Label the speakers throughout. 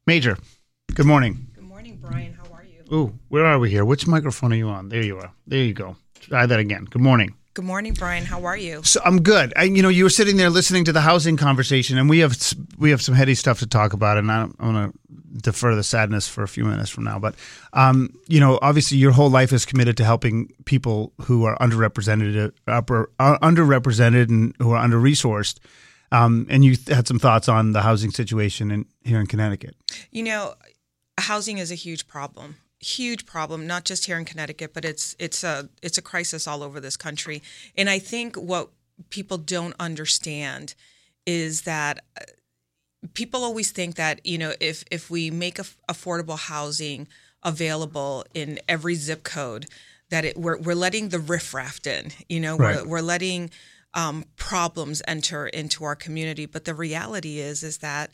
Speaker 1: Major, good morning.
Speaker 2: Good morning, Brian. How are you?
Speaker 1: Ooh, where are we here? Which microphone are you on? There you are. There you go. Try that again. Good morning.
Speaker 2: Good morning, Brian. How are you?
Speaker 1: So I'm good. You were sitting there listening to the housing conversation, and we have some heady stuff to talk about, and I want to defer the sadness for a few minutes from now. But obviously, your whole life is committed to helping people who are underrepresented and who are under-resourced. And you had some thoughts on the housing situation here in Connecticut.
Speaker 2: Housing is a huge problem. Huge problem, not just here in Connecticut, but it's a crisis all over this country. And I think what people don't understand is that people always think that, if we make affordable housing available in every zip code, that we're letting the riffraff in.
Speaker 1: Right.
Speaker 2: We're letting problems enter into our community. But the reality is that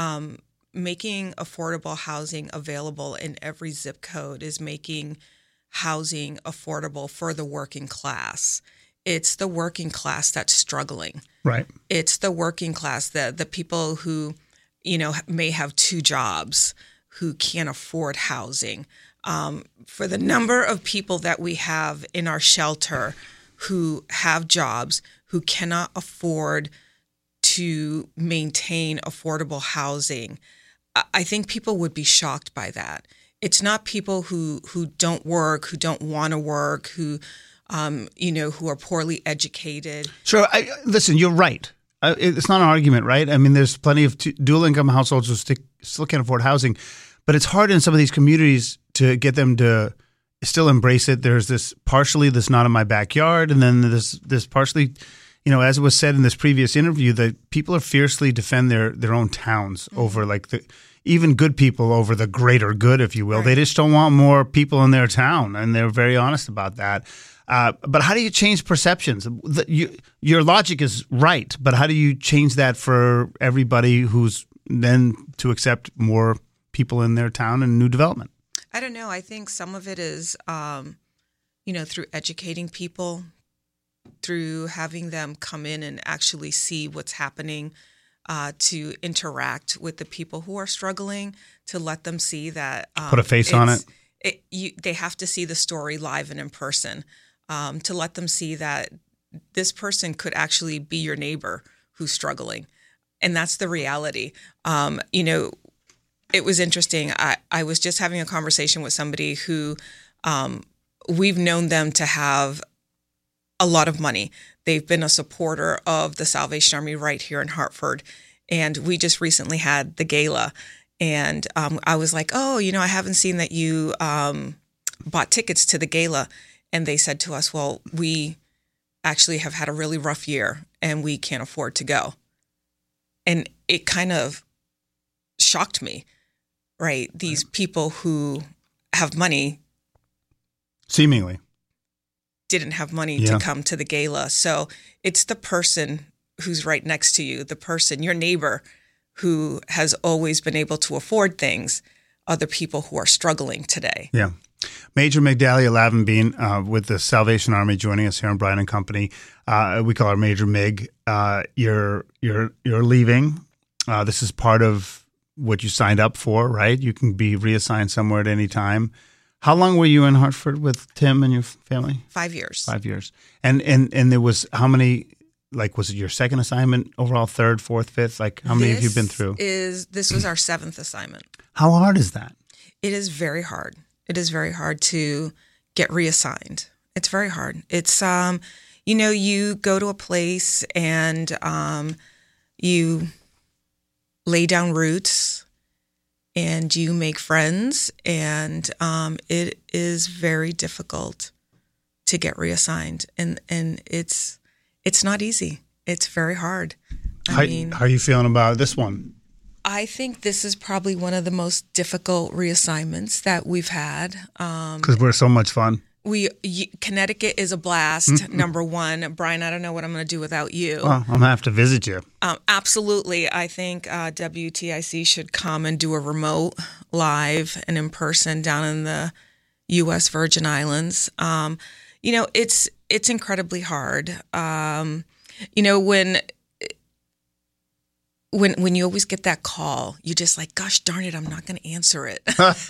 Speaker 2: making affordable housing available in every zip code is making housing affordable for the working class. It's the working class that's struggling.
Speaker 1: Right.
Speaker 2: It's the working class, the people who, may have two jobs, who can't afford housing. For the number of people that we have in our shelter who have jobs, who cannot afford to maintain affordable housing, I think people would be shocked by that. It's not people who don't work, who don't want to work, who are poorly educated.
Speaker 1: Sure. Listen, you're right. It's not an argument, right? I mean, there's plenty of dual income households who still can't afford housing, but it's hard in some of these communities to get them to still embrace it. There's this not in my backyard, and then this partially, as it was said in this previous interview, that people are fiercely defend their own towns over even good people over the greater good, if you will. Right. They just don't want more people in their town, and they're very honest about that. But how do you change perceptions? Your logic is right, but how do you change that for everybody who's then to accept more people in their town and new development?
Speaker 2: I don't know. I think some of it is, through educating people, through having them come in and actually see what's happening, to interact with the people who are struggling, to let them see that
Speaker 1: put a face on it.
Speaker 2: They have to see the story live and in person, to let them see that this person could actually be your neighbor who's struggling, and that's the reality. It was interesting. I was just having a conversation with somebody who we've known them to have a lot of money. They've been a supporter of the Salvation Army right here in Hartford. And we just recently had the gala. And I was like, I haven't seen that you bought tickets to the gala. And they said to us, well, we actually have had a really rough year and we can't afford to go. And it kind of shocked me, right? These people who have money
Speaker 1: seemingly
Speaker 2: didn't have money to come to the gala. So it's the person who's right next to you, the person, your neighbor, who has always been able to afford things, are the people who are struggling today.
Speaker 1: Yeah. Major Migdalia Lavenbein with the Salvation Army joining us here on Brian and Company. We call her Major Mig. You're leaving. This is part of what you signed up for, right? You can be reassigned somewhere at any time. How long were you in Hartford with Tim and your family?
Speaker 2: 5 years.
Speaker 1: 5 years. And there was how many, was it your second assignment overall, third, fourth, fifth? How many have you been through?
Speaker 2: This was our seventh assignment.
Speaker 1: How hard is that?
Speaker 2: It is very hard. It is very hard to get reassigned. It's very hard. It's, you go to a place and you lay down roots and you make friends, and it is very difficult to get reassigned, and it's not easy. It's very hard.
Speaker 1: How are you feeling about this one?
Speaker 2: I think this is probably one of the most difficult reassignments that we've had.
Speaker 1: Because we're so much fun.
Speaker 2: Connecticut is a blast, number one. Brian, I don't know what I'm going to do without you.
Speaker 1: Well, I'm going to have to visit you.
Speaker 2: Absolutely. I think WTIC should come and do a remote, live, and in person down in the U.S. Virgin Islands. It's incredibly hard. When when you always get that call, you're just like, gosh darn it, I'm not going to answer it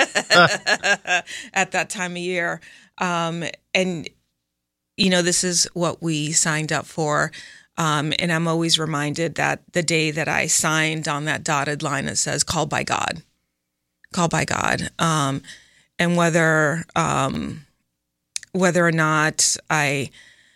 Speaker 2: at that time of year. And, this is what we signed up for. And I'm always reminded that the day that I signed on that dotted line, it says called by God. And whether or not I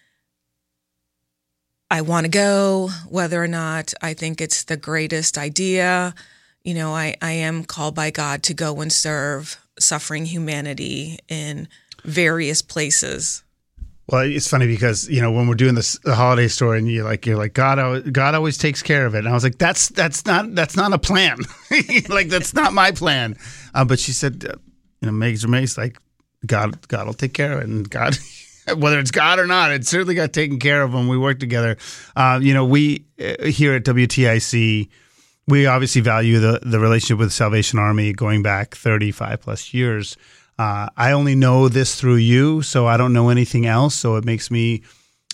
Speaker 2: want to go, whether or not I think it's the greatest idea, I am called by God to go and serve suffering humanity in various places.
Speaker 1: Well, it's funny because, when we're doing the holiday story and you're like, God always takes care of it. And I was like, that's not a plan. Like, that's not my plan. But she said, Meg's like, God will take care of it. And God, whether it's God or not, it certainly got taken care of when we worked together. We here at WTIC, we obviously value the relationship with the Salvation Army going back 35 plus years. I only know this through you, so I don't know anything else. So it makes me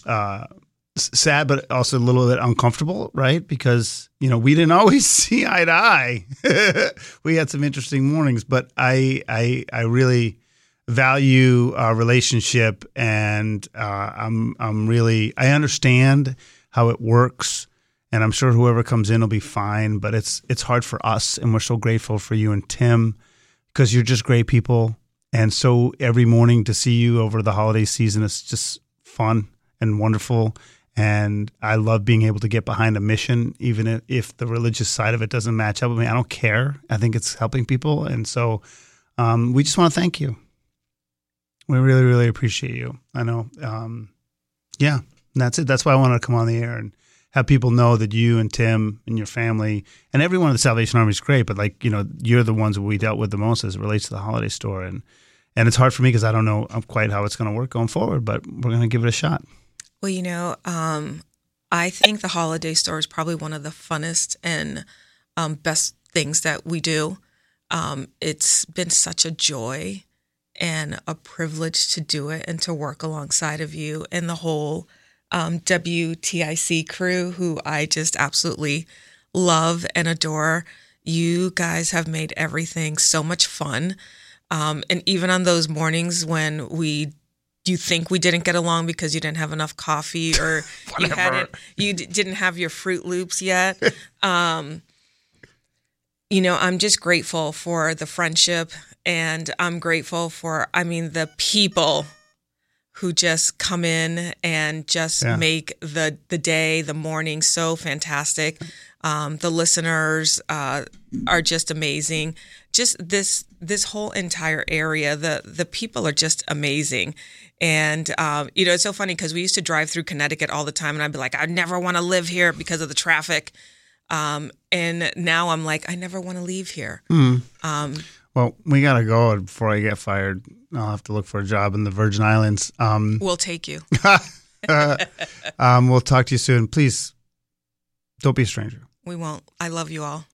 Speaker 1: sad, but also a little bit uncomfortable, right? Because, we didn't always see eye to eye. We had some interesting mornings, but I really value our relationship, and I understand how it works, and I'm sure whoever comes in will be fine. But it's hard for us, and we're so grateful for you and Tim because you're just great people. And so every morning to see you over the holiday season is just fun and wonderful. And I love being able to get behind a mission, even if the religious side of it doesn't match up with me. I don't care. I think it's helping people. And so we just want to thank you. We really, really appreciate you. I know. And that's it. That's why I wanted to come on the air and have people know that you and Tim and your family and everyone at the Salvation Army is great, but you're the ones that we dealt with the most as it relates to the holiday store. And it's hard for me because I don't know quite how it's going to work going forward, but we're going to give it a shot.
Speaker 2: Well, I think the holiday store is probably one of the funnest and best things that we do. It's been such a joy and a privilege to do it and to work alongside of you and the whole WTIC crew, who I just absolutely love and adore. You guys have made everything so much fun. And even on those mornings when you think we didn't get along because you didn't have enough coffee or you didn't have your Fruit Loops yet. I'm just grateful for the friendship, and I'm grateful for, the people who just come in and just make the day, the morning so fantastic. The listeners are just amazing. Just this whole entire area, the people are just amazing. And, it's so funny because we used to drive through Connecticut all the time, and I'd be like, I never want to live here because of the traffic. And now I'm like, I never want to leave here.
Speaker 1: Well, we got to go before I get fired. I'll have to look for a job in the Virgin Islands.
Speaker 2: We'll take you.
Speaker 1: We'll talk to you soon. Please don't be a stranger.
Speaker 2: We won't. I love you all.